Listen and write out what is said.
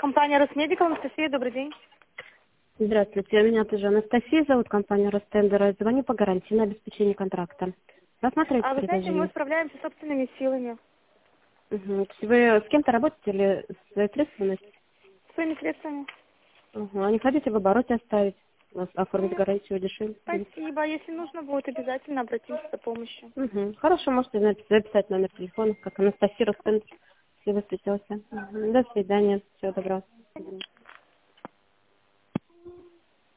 Компания Росмедикал, Анастасия, добрый день. Здравствуйте, меня тоже Анастасия зовут, компания Ростендер. Звоню по гарантии на обеспечение контракта. Рассмотрите Вы знаете, мы предложение. справляемся собственными силами, Угу. Вы с кем-то работаете или с средствами? своими средствами. Угу. А не хотите в обороте оставить, оформить гарантию дешевле? Спасибо. Если нужно будет, обязательно обратимся за помощью. Угу. Хорошо, можете записать номер телефона, как Анастасия Ростендер, если вы встретился. До свидания, всего доброго.